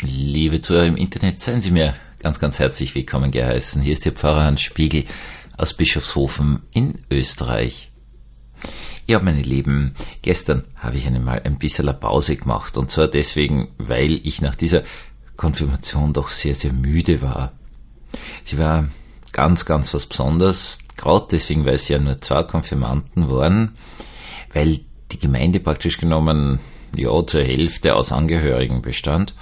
Liebe Zuhörer im Internet, seien Sie mir ganz, ganz herzlich willkommen geheißen. Hier ist Ihr Pfarrer Hans Spiegel aus Bischofshofen in Österreich. Ja, meine Lieben, gestern habe ich einmal ein bisschen eine Pause gemacht, und zwar deswegen, weil ich nach dieser Konfirmation doch sehr, sehr müde war. Sie war ganz, ganz was Besonderes, gerade deswegen, weil es ja nur 2 Konfirmanden waren, weil die Gemeinde praktisch genommen zur Hälfte aus Angehörigen bestand.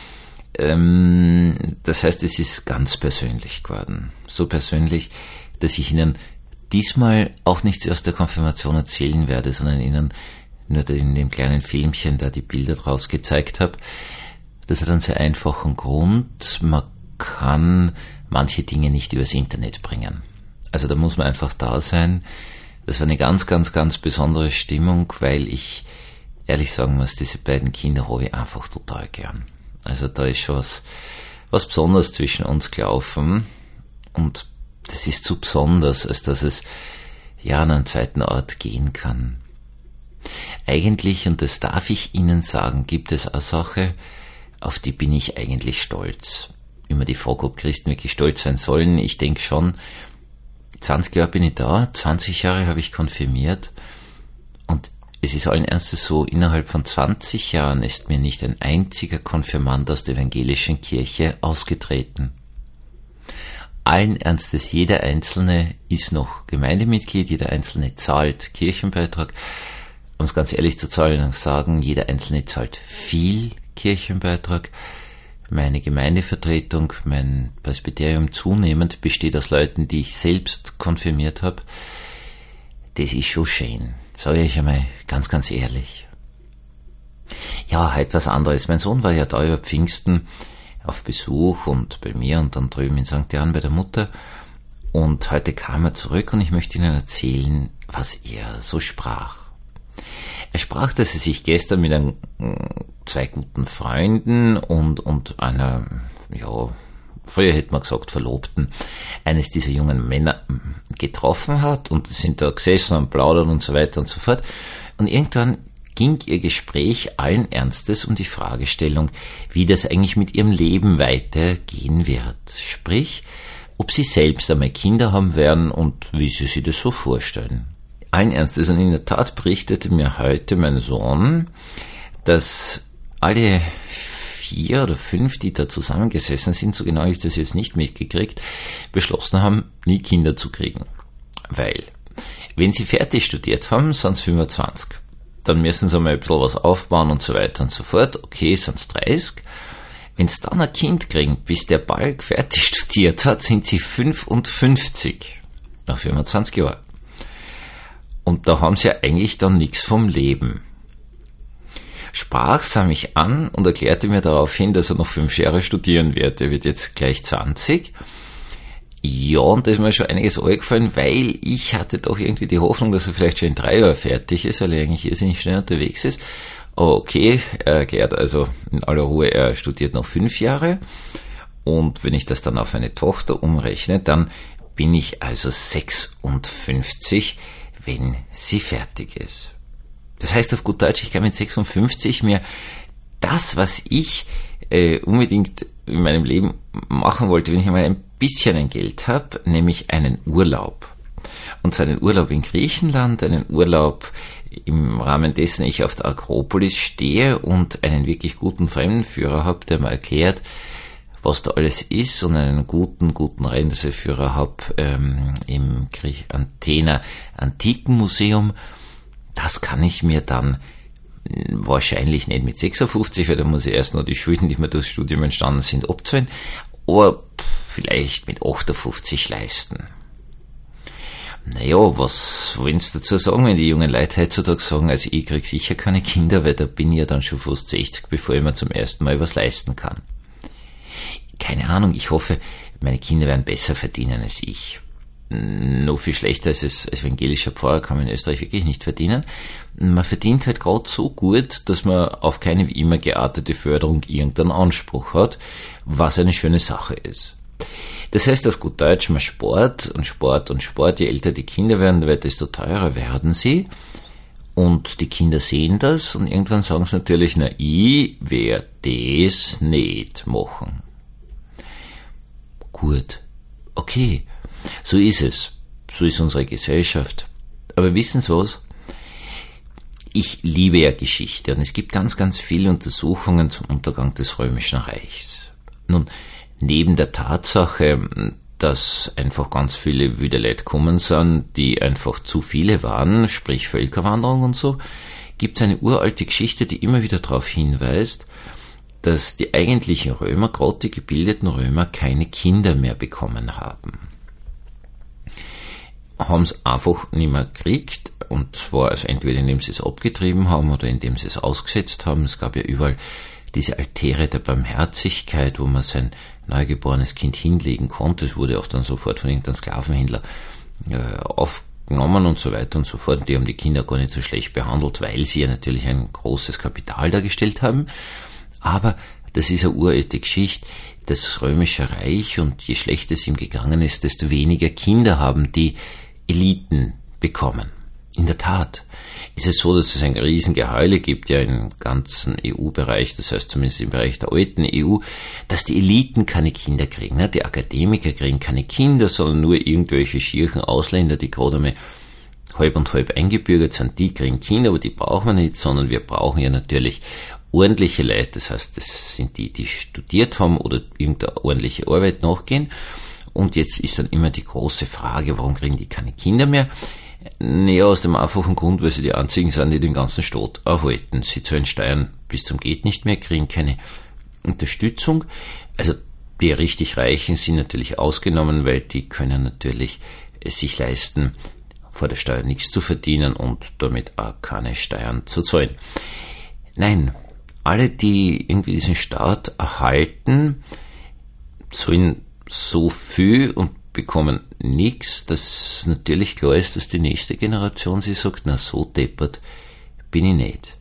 Das heißt, es ist ganz persönlich geworden. So persönlich, dass ich Ihnen diesmal auch nichts aus der Konfirmation erzählen werde, sondern Ihnen nur in dem kleinen Filmchen da die Bilder draus gezeigt habe. Das hat einen sehr einfachen Grund. Man kann manche Dinge nicht übers Internet bringen. Also da muss man einfach da sein. Das war eine ganz, ganz, ganz besondere Stimmung, weil ich ehrlich sagen muss, diese beiden Kinder habe ich einfach total gern. Also da ist schon was Besonderes zwischen uns gelaufen, und das ist zu besonders, als dass es an einen zweiten Ort gehen kann. Eigentlich, und das darf ich Ihnen sagen, gibt es eine Sache, auf die bin ich eigentlich stolz. Immer die Frage, ob Christen wirklich stolz sein sollen. Ich denke schon, 20 Jahre bin ich da, 20 Jahre habe ich konfirmiert, und es ist allen Ernstes so, innerhalb von 20 Jahren ist mir nicht ein einziger Konfirmand aus der evangelischen Kirche ausgetreten. Allen Ernstes, jeder Einzelne ist noch Gemeindemitglied, jeder Einzelne zahlt Kirchenbeitrag. Um es ganz ehrlich zu sagen, jeder Einzelne zahlt viel Kirchenbeitrag. Meine Gemeindevertretung, mein Presbyterium zunehmend besteht aus Leuten, die ich selbst konfirmiert habe. Das ist schon schön, sage ich einmal ganz, ganz ehrlich. Ja, halt was anderes. Mein Sohn war ja da über Pfingsten auf Besuch und bei mir und dann drüben in St. Jan bei der Mutter. Und heute kam er zurück, und ich möchte Ihnen erzählen, was er so sprach. Er sprach, dass er sich gestern mit 2 guten Freunden und einer, früher hätte man gesagt Verlobten, eines dieser jungen Männer getroffen hat, und sind da gesessen und plaudern und so weiter und so fort. Und irgendwann ging ihr Gespräch allen Ernstes um die Fragestellung, wie das eigentlich mit ihrem Leben weitergehen wird. Sprich, ob sie selbst einmal Kinder haben werden und wie sie sich das so vorstellen. Allen Ernstes, und in der Tat berichtete mir heute mein Sohn, dass alle 4 oder 5, die da zusammengesessen sind, so genau habe ich das jetzt nicht mitgekriegt, beschlossen haben, nie Kinder zu kriegen. Weil, wenn sie fertig studiert haben, sind sie 25. Dann müssen sie mal ein bisschen was aufbauen und so weiter und so fort. Okay, sind es 30. Wenn sie dann ein Kind kriegen, bis der Balg fertig studiert hat, sind sie 55. Nach 25 Jahren. Und da haben sie ja eigentlich dann nichts vom Leben. Sah mich an und erklärte mir daraufhin, dass er noch 5 Jahre studieren wird. Er wird jetzt gleich 20. Ja, und da ist mir schon einiges eingefallen, weil ich hatte doch irgendwie die Hoffnung, dass er vielleicht schon in 3 Jahren fertig ist, weil er eigentlich irrsinnig schnell unterwegs ist. Aber okay, er erklärt also in aller Ruhe, er studiert noch 5 Jahre. Und wenn ich das dann auf eine Tochter umrechne, dann bin ich also 56, wenn sie fertig ist. Das heißt auf gut Deutsch, ich kann mit 56 mir das, was ich unbedingt in meinem Leben machen wollte, wenn ich einmal ein bisschen ein Geld habe, nämlich einen Urlaub. Und zwar einen Urlaub in Griechenland, einen Urlaub im Rahmen dessen ich auf der Akropolis stehe und einen wirklich guten Fremdenführer habe, der mir erklärt, was da alles ist, und einen guten Reiseführer habe im Athener Antikenmuseum. Das kann ich mir dann wahrscheinlich nicht mit 56, weil da muss ich erst noch die Schulden, die mir durchs Studium entstanden sind, abzahlen, aber vielleicht mit 58 leisten. Naja, was wollen Sie dazu sagen, wenn die jungen Leute heutzutage sagen, also ich krieg sicher keine Kinder, weil da bin ich ja dann schon fast 60, bevor ich mir zum ersten Mal was leisten kann. Keine Ahnung, ich hoffe, meine Kinder werden besser verdienen als ich. Noch viel schlechter als evangelischer Pfarrer kann man in Österreich wirklich nicht verdienen. Man verdient halt gerade so gut, dass man auf keine wie immer geartete Förderung irgendeinen Anspruch hat, was eine schöne Sache ist. Das heißt auf gut Deutsch, man Sport. Je älter die Kinder werden, desto teurer werden sie. Und die Kinder sehen das und irgendwann sagen sie natürlich, na, ich werde das nicht machen. Gut, okay, so ist es. So ist unsere Gesellschaft. Aber wissen Sie was? Ich liebe ja Geschichte und es gibt ganz, ganz viele Untersuchungen zum Untergang des Römischen Reichs. Nun, neben der Tatsache, dass einfach ganz viele wüde Leute gekommen sind, die einfach zu viele waren, sprich Völkerwanderung und so, gibt es eine uralte Geschichte, die immer wieder darauf hinweist, dass die eigentlichen Römer, gerade die gebildeten Römer, keine Kinder mehr bekommen haben. Haben es einfach nicht mehr gekriegt, und zwar also entweder indem sie es abgetrieben haben oder indem sie es ausgesetzt haben. Es gab ja überall diese Altäre der Barmherzigkeit, wo man sein neugeborenes Kind hinlegen konnte. Es wurde auch dann sofort von irgendeinem Sklavenhändler aufgenommen und so weiter und so fort. Und die haben die Kinder gar nicht so schlecht behandelt, weil sie ja natürlich ein großes Kapital dargestellt haben. Aber das ist eine uralte Geschichte. Das Römische Reich, und je schlechter es ihm gegangen ist, desto weniger Kinder haben die Eliten bekommen. In der Tat ist es so, dass es ein Riesengeheule gibt, ja im ganzen EU-Bereich, das heißt zumindest im Bereich der alten EU, dass die Eliten keine Kinder kriegen. Die Akademiker kriegen keine Kinder, sondern nur irgendwelche schierchen Ausländer, die gerade einmal halb und halb eingebürgert sind, die kriegen Kinder, aber die brauchen wir nicht, sondern wir brauchen ja natürlich ordentliche Leute, das heißt, das sind die, die studiert haben oder irgendeine ordentliche Arbeit nachgehen. Und jetzt ist dann immer die große Frage, warum kriegen die keine Kinder mehr? Naja, aus dem einfachen Grund, weil sie die einzigen sind, die den ganzen Staat erhalten. Sie zahlen Steuern bis zum geht nicht mehr, kriegen keine Unterstützung. Also die richtig Reichen sind natürlich ausgenommen, weil die können natürlich es sich leisten, vor der Steuer nichts zu verdienen und damit auch keine Steuern zu zahlen. Nein, alle, die irgendwie diesen Staat erhalten, zahlen so viel und bekommen nichts, dass natürlich klar ist, dass die nächste Generation sich sagt, na so deppert bin ich nicht.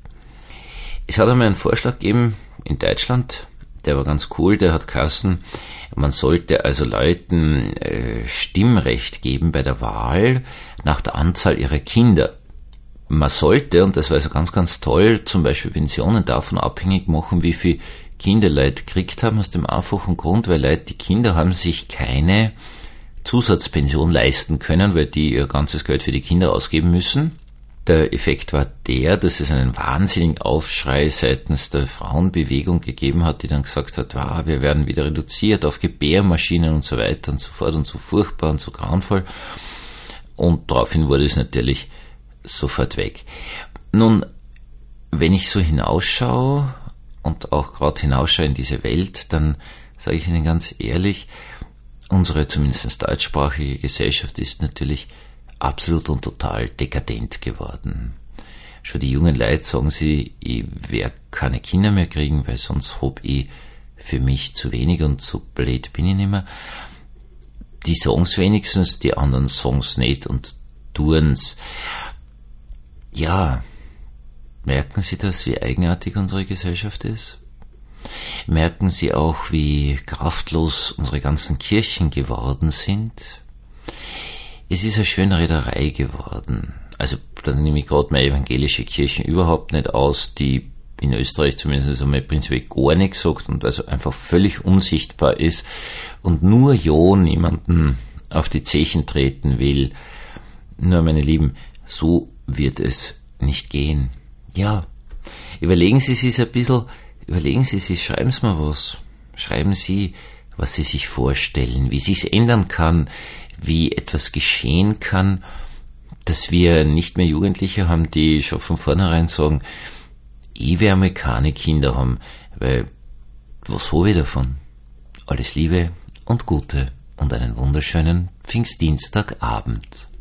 Es hat einmal einen Vorschlag gegeben in Deutschland, der war ganz cool, der hat geheißen, man sollte also Leuten Stimmrecht geben bei der Wahl nach der Anzahl ihrer Kinder. Man sollte, und das war also ganz, ganz toll, zum Beispiel Pensionen davon abhängig machen, wie viel Kinder Leute gekriegt haben, aus dem einfachen Grund, weil Leute, die Kinder haben, sich keine Zusatzpension leisten können, weil die ihr ganzes Geld für die Kinder ausgeben müssen. Der Effekt war der, dass es einen wahnsinnigen Aufschrei seitens der Frauenbewegung gegeben hat, die dann gesagt hat, wow, wir werden wieder reduziert auf Gebärmaschinen und so weiter und so fort und so furchtbar und so grauenvoll. Und daraufhin wurde es natürlich sofort weg. Nun, wenn ich so hinausschaue und auch gerade hinausschaue in diese Welt, dann sage ich Ihnen ganz ehrlich, unsere zumindest deutschsprachige Gesellschaft ist natürlich absolut und total dekadent geworden. Schon die jungen Leute sagen sie, ich werde keine Kinder mehr kriegen, weil sonst hab ich für mich zu wenig und so blöd bin ich nicht mehr. Die sagen's wenigstens, die anderen sagen's nicht und tuen's. Ja, merken Sie das, wie eigenartig unsere Gesellschaft ist? Merken Sie auch, wie kraftlos unsere ganzen Kirchen geworden sind? Es ist eine schöne Rederei geworden. Also, da nehme ich gerade meine evangelische Kirchen überhaupt nicht aus, die in Österreich zumindest einmal prinzipiell gar nichts sagt und also einfach völlig unsichtbar ist und nur ja niemanden auf die Zechen treten will. Nur, meine Lieben, so wird es nicht gehen. Ja, überlegen Sie sich ein bisschen, schreiben Sie mal was. Schreiben Sie, was Sie sich vorstellen, wie sich's ändern kann, wie etwas geschehen kann, dass wir nicht mehr Jugendliche haben, die schon von vornherein sagen, ich werde mal keine Kinder haben, weil was habe ich davon? Alles Liebe und Gute und einen wunderschönen Pfingstdienstagabend.